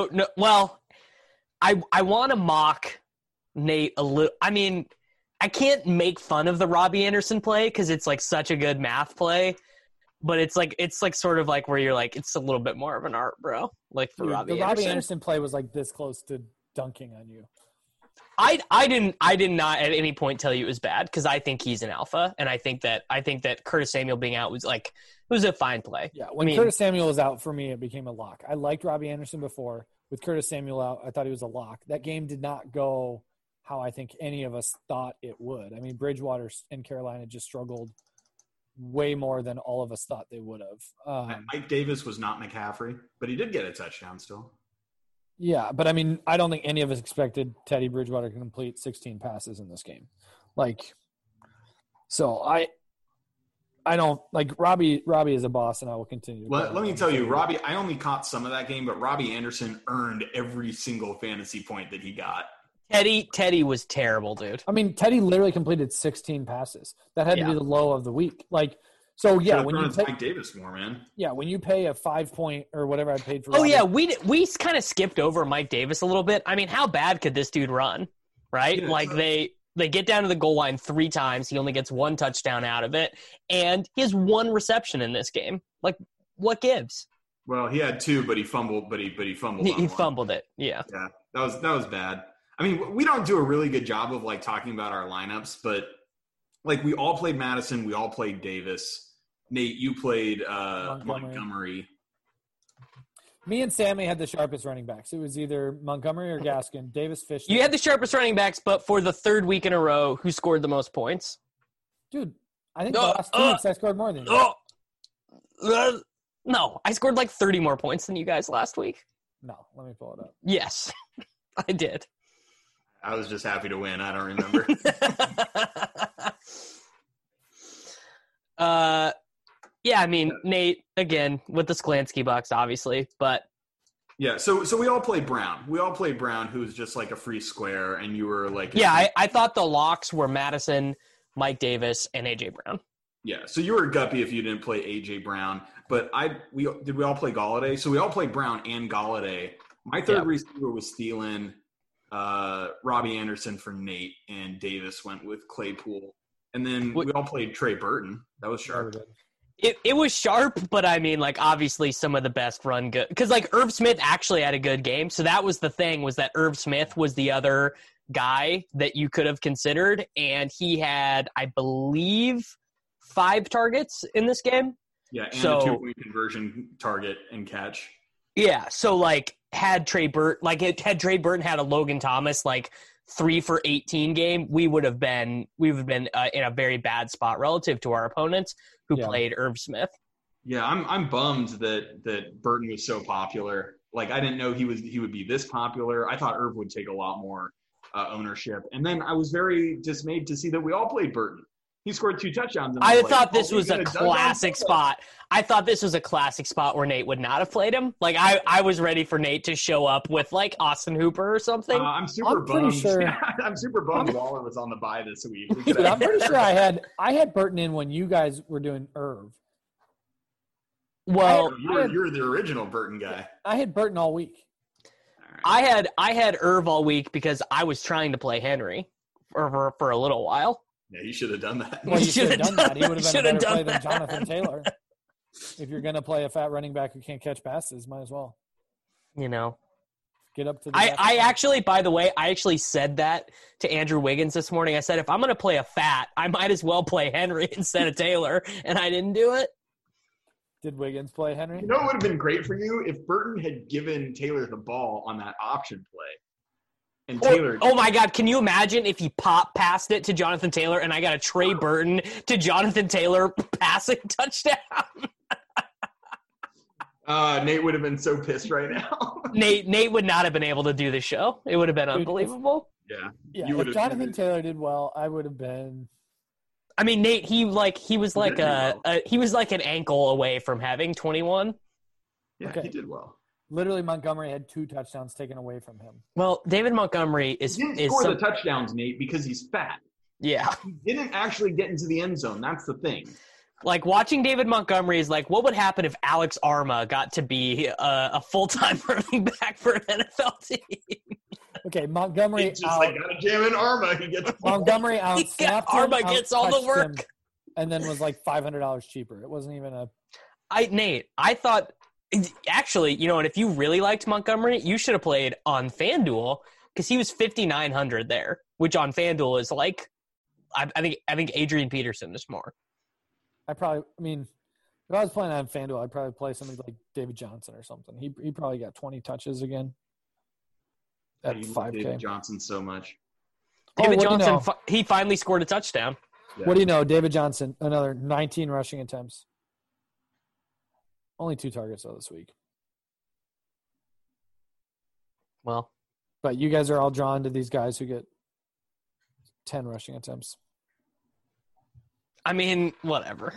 I want to mock Nate a little. I mean, I can't make fun of the Robbie Anderson play because it's like such a good math play, but it's like sort of like where you're like, it's a little bit more of an art, bro. Like for Robbie Anderson. The Robbie Anderson play was like this close to dunking on you. I did not at any point tell you it was bad because I think he's an alpha, and I think that Curtis Samuel being out was like, it was a fine play. Yeah, when Curtis Samuel was out for me, it became a lock. I liked Robbie Anderson before. With Curtis Samuel out, I thought he was a lock. That game did not go how I think any of us thought it would. I mean, Bridgewater and Carolina just struggled way more than all of us thought they would have. Mike Davis was not McCaffrey, but he did get a touchdown still. Yeah, but I mean, I don't think any of us expected Teddy Bridgewater to complete 16 passes in this game. Like, so I don't like Robbie is a boss, and I will continue. Let me tell you, Robbie, I only caught some of that game, but Robbie Anderson earned every single fantasy point that he got. Teddy was terrible, dude. I mean, Teddy literally completed 16 passes. That had to be the low of the week. Like, so yeah, when you pay Mike Davis more, man. Yeah, when you pay a 5-point or whatever I paid for. Oh yeah, we kind of skipped over Mike Davis a little bit. I mean, how bad could this dude run? Right? Yeah, like They get down to the goal line 3 times. He only gets 1 touchdown out of it, and he has 1 reception in this game. Like, what gives? Well, he had 2, but he fumbled. But he fumbled. He fumbled it. Yeah. Yeah, that was bad. I mean, we don't do a really good job of like talking about our lineups, but like we all played Madison, we all played Davis. Nate, you played Montgomery. Me and Sammy had the sharpest running backs. It was either Montgomery or Gaskin. Davis fished. You had the sharpest running backs, but for the 3rd week in a row, who scored the most points? Dude, I think the last 2 weeks I scored more than you. No, I scored like 30 more points than you guys last week. No, let me pull it up. Yes, I did. I was just happy to win. I don't remember. Yeah, I mean, Nate, again, with the Sklansky box, obviously, but... Yeah, so we all played Brown. We all played Brown, who's just like a free square, and you were like... Yeah, I thought the locks were Madison, Mike Davis, and A.J. Brown. Yeah, so you were a guppy if you didn't play A.J. Brown, but we all play Galladay? So we all played Brown and Galladay. My third receiver was Thielen, Robbie Anderson for Nate, and Davis went with Claypool. And then we all played Trey Burton. That was sharp. It was sharp, but I mean, like, obviously some of the best run good. Because, like, Irv Smith actually had a good game. So that was the thing, was that Irv Smith was the other guy that you could have considered. And he had, I believe, 5 targets in this game. Yeah, and a 2-point conversion target and catch. Yeah, so, like, had Trey Burton had a Logan Thomas, like, 3 for 18 game, we would have been in a very bad spot relative to our opponents who played Irv Smith. Yeah, I'm bummed that Burton was so popular. Like, I didn't know he would be this popular. I thought Irv would take a lot more ownership. And then I was very dismayed to see that we all played Burton. He scored 2 touchdowns. And I thought this was a classic spot. I thought this was a classic spot where Nate would not have played him. Like, I was ready for Nate to show up with, like, Austin Hooper or something. I'm super bummed. Sure. I'm super bummed Waller was on the bye this week. Dude, I'm pretty sure I had Burton in when you guys were doing Irv. Well, you're the original Burton guy. I had Burton all week. Right. I had Irv all week because I was trying to play Henry for a little while. Yeah, you should have done that. Well, you should have done that. He would have been a better play than Jonathan Taylor. If you're going to play a fat running back who can't catch passes, might as well. You know. Get up to the I actually, by the way, I actually said that to Andrew Wiggins this morning. I said, if I'm going to play a fat, I might as well play Henry instead of Taylor, and I didn't do it. Did Wiggins play Henry? You know what would have been great for you? If Burton had given Taylor the ball on that option play. And Taylor. Oh my God! Can you imagine if he passed it to Jonathan Taylor and I got a Trey Burton to Jonathan Taylor passing touchdown? Nate would have been so pissed right now. Nate would not have been able to do the show. It would have been unbelievable. Yeah. If Jonathan Taylor did well, I would have been. I mean, Nate, he was like an ankle away from having 21. Yeah, okay. He did well. Literally, Montgomery had 2 touchdowns taken away from him. Well, David Montgomery he didn't score the touchdowns, Nate, because he's fat. Yeah. He didn't actually get into the end zone. That's the thing. Like, watching David Montgomery is like, what would happen if Alex Arma got to be a full-time running back for an NFL team? Okay, Montgomery just like got to jam in Arma. He gets Montgomery out. Arma gets all the work, and then was like $500 cheaper. It wasn't even a. Nate, I thought. Actually, you know what? If you really liked Montgomery, you should have played on FanDuel because he was 5,900 there, which on FanDuel is like, I think Adrian Peterson is more. If I was playing on FanDuel, I'd probably play somebody like David Johnson or something. He probably got 20 touches again at 5K. David Johnson so much. David Johnson, he finally scored a touchdown. Yeah. What do you know? David Johnson, another 19 rushing attempts. Only 2 targets though this week. Well, but you guys are all drawn to these guys who get 10 rushing attempts. I mean, whatever.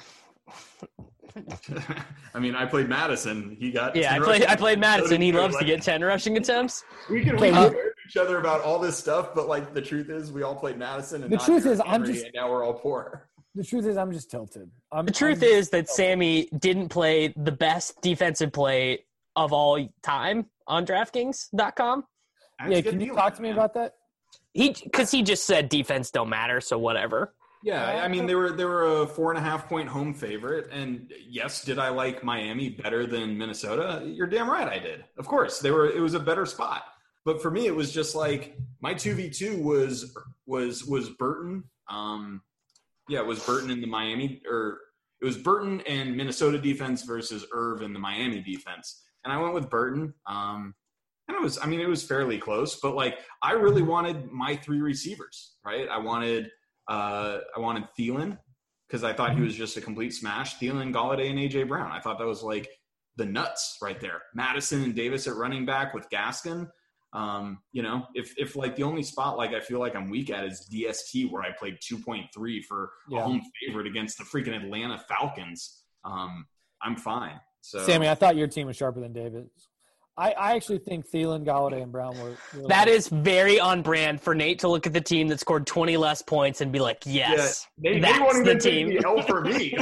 I mean, I played Madison. He got I played Madison. He loves to get 10 rushing attempts. We can compare each other about all this stuff, but like the truth is, we all played Madison. And the truth is, and now we're all poor. The truth is, I'm just tilted. The truth is that Sammy didn't play the best defensive play of all time on DraftKings.com. Yeah, can you talk to me about that? Because he just said defense don't matter, so whatever. Yeah, I mean they were a 4.5-point home favorite, and yes, did I like Miami better than Minnesota? You're damn right I did. Of course, it was a better spot. But for me, it was just like my 2v2 was Burton. It was Burton in the Miami, or it was Burton and Minnesota defense versus Irv in the Miami defense, and I went with Burton. And it was fairly close, but like I really wanted my 3 receivers, right? I wanted Thielen because I thought he was just a complete smash. Thielen, Golladay, and AJ Brown. I thought that was like the nuts right there. Madison and Davis at running back with Gaskin. If like the only spot like I feel like I'm weak at is DST, where I played 2.3 for a home favorite against the freaking Atlanta Falcons. I'm fine. So Sammy, I thought your team was sharper than David's. I actually think Thielen, Golladay, and Brown were really that is very on brand for Nate to look at the team that scored 20 less points and be like, yes, that's the team. The L for me.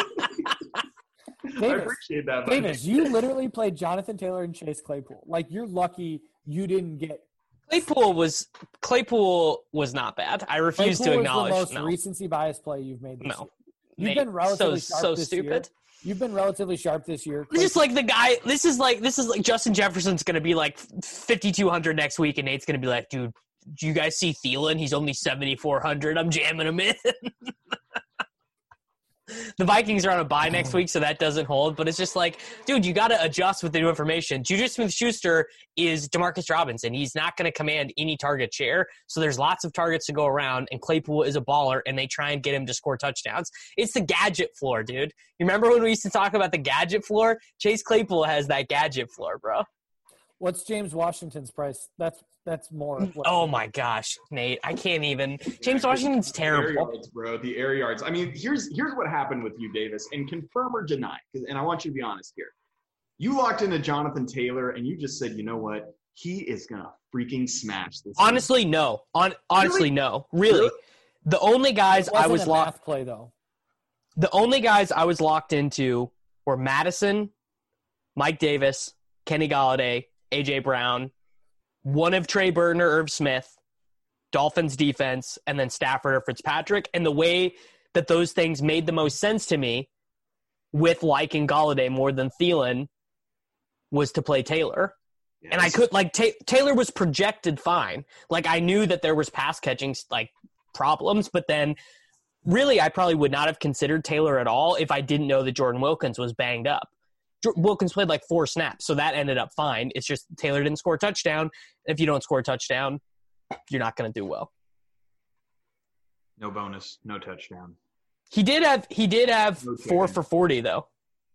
I appreciate that. Davis, you literally played Jonathan Taylor and Chase Claypool. Like, you're lucky you didn't get Claypool was not bad. I refuse to acknowledge. Was the most recency bias play you've made this year. You've Nate, been relatively sharp this stupid. year. You've been relatively sharp this year. This is like this is like Justin Jefferson's going to be like 5,200 next week, and Nate's going to be like, dude, do you guys see Thielen? He's only 7,400. I'm jamming him in. The Vikings are on a bye next week, so that doesn't hold. But it's just like, dude, you got to adjust with the new information. Juju Smith-Schuster is Demarcus Robinson. He's not going to command any target share, so there's lots of targets to go around, and Claypool is a baller, and they try and get him to score touchdowns. It's the gadget floor, dude. You remember when we used to talk about the gadget floor? Chase Claypool has that gadget floor, bro. What's James Washington's price? That's more. Oh my gosh, Nate, I can't even. James Washington's terrible. The air yards, bro. The air yards. I mean, here's what happened with you, Davis, and confirm or deny. And I want you to be honest here. You locked into Jonathan Taylor, and you just said, you know what? He is gonna freaking smash this. Honestly, game. No. Honestly, no. Really, the only guys I was locked. Play though. The only guys I was locked into were Madison, Mike Davis, Kenny Golladay, AJ Brown, one of Trey Burton or Irv Smith, Dolphins defense, and then Stafford or Fitzpatrick. And the way that those things made the most sense to me with liking Golladay more than Thielen was to play Taylor. Yes. And I could, like, Taylor was projected fine. Like, I knew that there was pass catching, like, problems, but then really I probably would not have considered Taylor at all if I didn't know that Jordan Wilkins was banged up. Wilkins played like 4 snaps, so that ended up fine. It's just Taylor didn't score a touchdown. If you don't score a touchdown, you're not going to do well. No bonus, no touchdown. He did have no 4 for 40 though.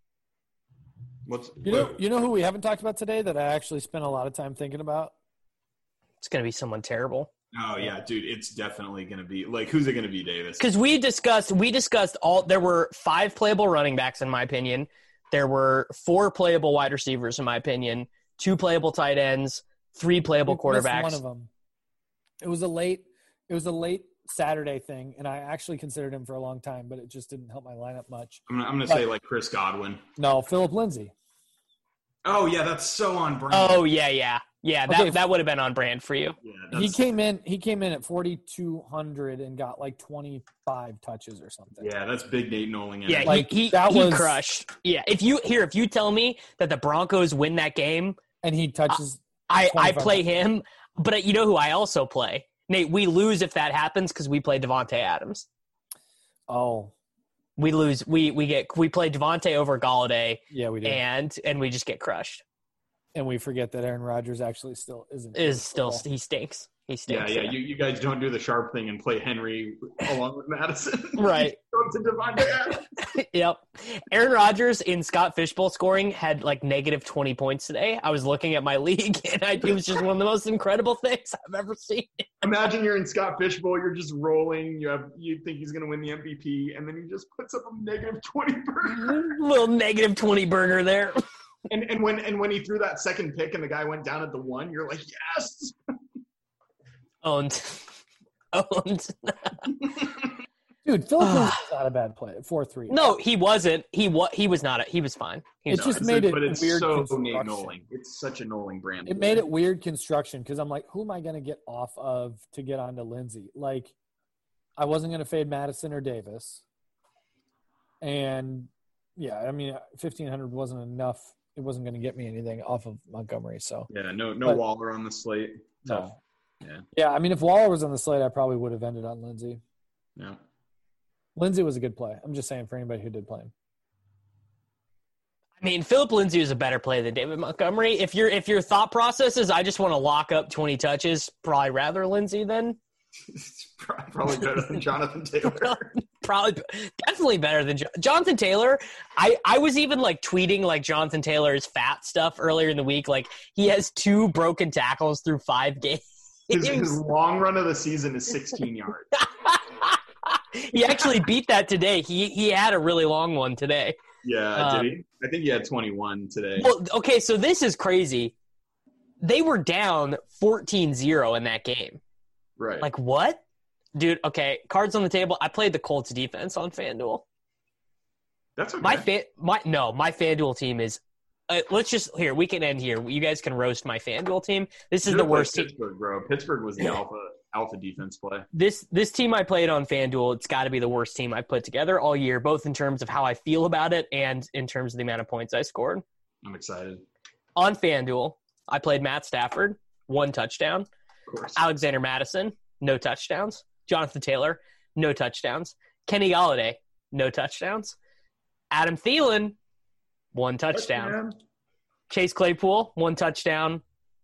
You know who we haven't talked about today that I actually spent a lot of time thinking about? It's going to be someone terrible. Oh yeah, dude, it's definitely going to be like, who's it going to be, Davis? Because we discussed there were 5 playable running backs in my opinion. There were 4 playable wide receivers, in my opinion, 2 playable tight ends, 3 playable quarterbacks. One of them. It was a late Saturday thing, and I actually considered him for a long time, but it just didn't help my lineup much. I'm gonna say like Chris Godwin. No, Phillip Lindsay. Oh yeah, that's so on brand. Oh yeah. That would have been on brand for you. Yeah, he came in at 4,200 and got like 25 touches or something. Yeah, that's big Nate Nolan. Yeah, like, he crushed. Yeah, if you tell me that the Broncos win that game and he touches, I play him. But you know who I also play? Nate, we lose if that happens because we play Devontae Adams. Oh. We lose. We play Devontae over Golladay. Yeah, we do. And we just get crushed. And we forget that Aaron Rodgers actually still isn't. He stinks. He stinks. Yeah. You guys don't do the sharp thing and play Henry along with Madison. Right. Go to Devontae Adams. Yep. Aaron Rodgers in Scott Fishbowl scoring had like negative 20 points today. I was looking at my league, and it was just one of the most incredible things I've ever seen. Imagine you're in Scott Fishbowl, you're just rolling. You think he's going to win the MVP, and then he just puts up a negative 20 burger. Little negative 20 burger there. And when he threw that second pick and the guy went down at the 1, you're like, yes. Owned. Dude, Philip Lindsay was not a bad play at 4-3. No, he wasn't. He was not. He was fine. It just made it it's weird so construction. Nate Noling. It's such a Noling brand. It made it weird construction because I'm like, who am I going to get off of to get onto Lindsay? Like, I wasn't going to fade Madison or Davis. And, yeah, I mean, 1,500 wasn't enough. It wasn't going to get me anything off of Montgomery. So yeah, no but, Waller on the slate. Tough. No. Yeah, I mean, if Waller was on the slate, I probably would have ended on Lindsay. Yeah. Lindsay was a good play. I'm just saying for anybody who did play him. I mean, Philip Lindsay is a better play than David Montgomery. If your thought process is I just want to lock up 20 touches, probably rather Lindsay than probably better than Jonathan Taylor. Probably definitely better than Jonathan Taylor. I was even like tweeting like Jonathan Taylor's fat stuff earlier in the week. Like he has 2 broken tackles through 5 games. His long run of the season is 16 yards. He actually beat that today. He had a really long one today. Yeah, did he? I think he had 21 today. Well, okay, so this is crazy. They were down 14-0 in that game. Right. Like, what? Dude, okay, cards on the table. I played the Colts defense on FanDuel. That's okay. My FanDuel team is let's just here. We can end here. You guys can roast my FanDuel team. This is the worst team. Pittsburgh, bro. Pittsburgh was the alpha defense play. This team I played on FanDuel, it's got to be the worst team I put together all year, both in terms of how I feel about it and in terms of the amount of points I scored. I'm excited. On FanDuel, I played Matt Stafford, 1 touchdown. Of course. Alexander Madison, no touchdowns. Jonathan Taylor, no touchdowns. Kenny Golladay, no touchdowns. Adam Thielen, 1 touchdown. Chase Claypool, 1 touchdown.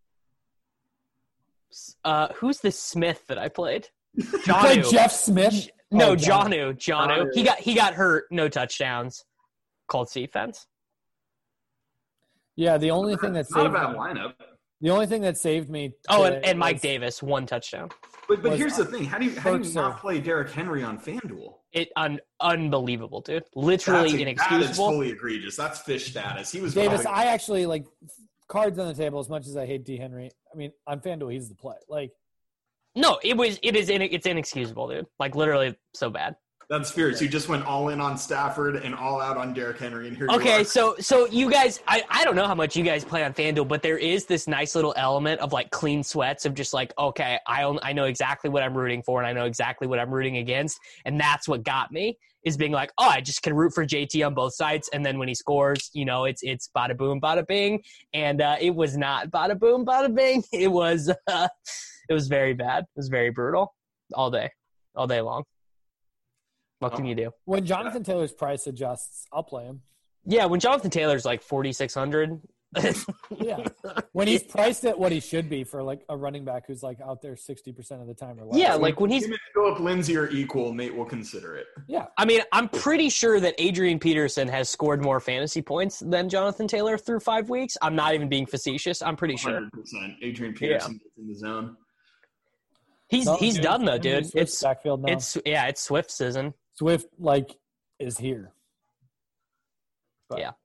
Who's the Smith that I played? Played Jeff Smith? No, Jonnu. He got hurt, no touchdowns. Colts defense. Yeah, the only thing that saved not a bad lineup. The only thing that saved me. Oh, and Mike Davis, 1 touchdown. But here's the thing: how do you not play Derrick Henry on FanDuel? Unbelievable, dude. Literally inexcusable. That is fully egregious. That's fish status. He was Davis. I actually like cards on the table. As much as I hate D. Henry, I mean on FanDuel he's the play. Like, no, it's inexcusable, dude. Like literally so bad. That's fierce. You just went all in on Stafford and all out on Derrick Henry, and here you okay, are. so you guys, I don't know how much you guys play on FanDuel, but there is this nice little element of like clean sweats of just like, okay, I know exactly what I'm rooting for, and I know exactly what I'm rooting against, and that's what got me is being like, oh, I just can root for JT on both sides, and then when he scores, you know, it's bada boom, bada bing, and it was not bada boom, bada bing. It was very bad. It was very brutal all day long. What can you do? When Jonathan Taylor's price adjusts, I'll play him. Yeah, when Jonathan Taylor's like 4,600. Yeah. When he's priced at what he should be for like a running back who's like out there 60% of the time or less. Yeah, like when he's Philip Lindsay or equal, Nate will consider it. Yeah. I mean, I'm pretty sure that Adrian Peterson has scored more fantasy points than Jonathan Taylor through 5 weeks. I'm not even being facetious. I'm pretty sure. 100%. Adrian Peterson gets in the zone. He's done though, dude. It's backfield now. It's Swift season. Swift is here. But. Yeah.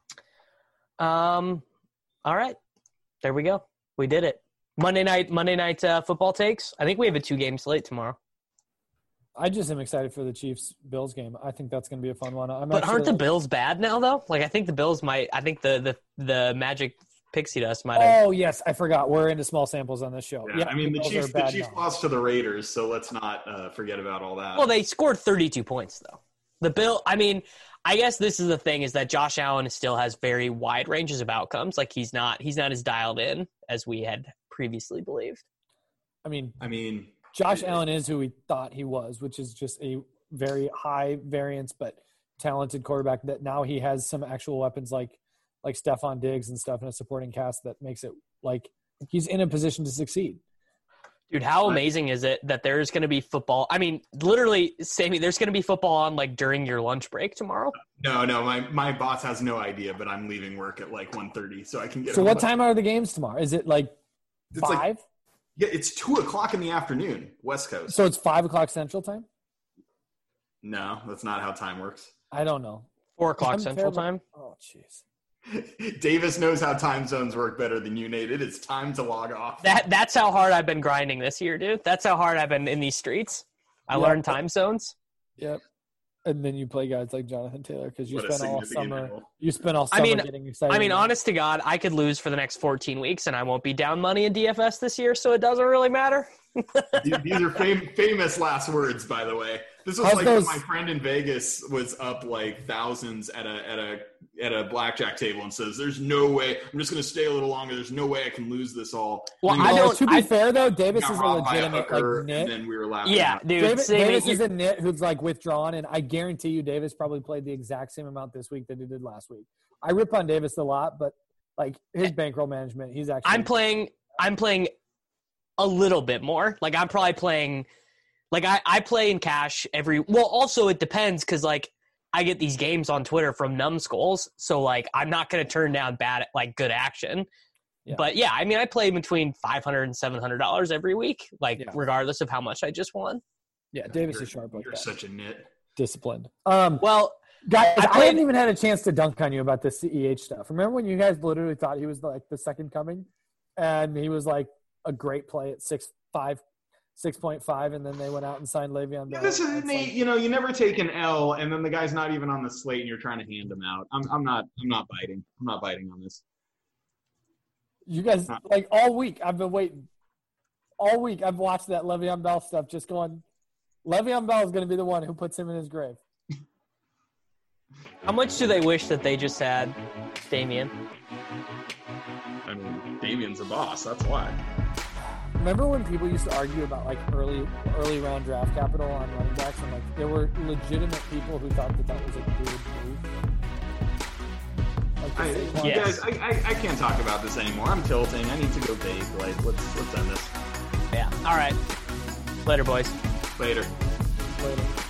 All right. There we go. We did it. Monday night football takes. I think we have a 2-game slate tomorrow. I just am excited for the Chiefs-Bills game. I think that's going to be a fun one. But aren't the Bills bad now though? Like I think the Bills might. I think the Magic Pixie Dust might have. Oh yes, I forgot. We're into small samples on this show. Yeah, I mean the Chiefs lost to the Raiders, so let's not forget about all that. Well, they scored 32 points though. I guess this is the thing is that Josh Allen still has very wide ranges of outcomes. Like he's not as dialed in as we had previously believed. I mean, Josh Allen is who we thought he was, which is just a very high variance but talented quarterback that now he has some actual weapons like Stephon Diggs and stuff in a supporting cast that makes it like he's in a position to succeed. Dude, how amazing is it that there's going to be football? I mean, literally, Sammy, there's going to be football on like during your lunch break tomorrow? No, my boss has no idea, but I'm leaving work at like 1:30, so I can get. So what time are the games tomorrow? Is it like 5? Yeah, it's 2:00 in the afternoon, West Coast. So it's 5:00 Central Time? No, that's not how time works. I don't know. 4:00 Central Time? Oh, jeez. Davis knows how time zones work better than you, Nate. It is time to log off. That's how hard I've been grinding this year, dude. That's how hard I've been in these streets. I learned time zones. Yep. And then you play guys like Jonathan Taylor because you spent all summer. Hill. You spent all summer getting excited. I mean, honest to God, I could lose for the next 14 weeks, and I won't be down money in DFS this year, so it doesn't really matter. These are famous last words, by the way. This was when my friend in Vegas was up like thousands at a blackjack table and says, "There's no way. I'm just going to stay a little longer. There's no way I can lose this all." Well, to be fair though, Davis is a legitimate nit. And then we were laughing. Yeah, dude. Davis is a nit who's like withdrawn, and I guarantee you, Davis probably played the exact same amount this week that he did last week. I rip on Davis a lot, but like his bankroll management, he's actually. I'm playing a little bit more. Like I'm probably playing. Like, I play in cash also it depends because, like, I get these games on Twitter from numbskulls, so, like, I'm not going to turn down good action. Yeah. But, yeah, I mean, I play between $500 and $700 every week, regardless of how much I just won. Yeah, Davis is sharp like that. You're such a nit. Disciplined. Well, guys, I haven't even had a chance to dunk on you about the CEH stuff. Remember when you guys literally thought he was, like, the second coming? And he was, like, a great play at 6'5", 6.5, and then they went out and signed Le'Veon Bell. This is you never take an L, and then the guy's not even on the slate, and you're trying to hand him out. I'm not biting. I'm not biting on this. You guys, like all week, I've been waiting. All week, I've watched that Le'Veon Bell stuff, just going. Le'Veon Bell is going to be the one who puts him in his grave. How much do they wish that they just had Damian? I mean, Damian's a boss. That's why. Remember when people used to argue about like early round draft capital on running backs, and like there were legitimate people who thought that was a good move. Like, guys, I can't talk about this anymore. I'm tilting. I need to go bake. Like, let's end this. Yeah. All right. Later, boys. Later.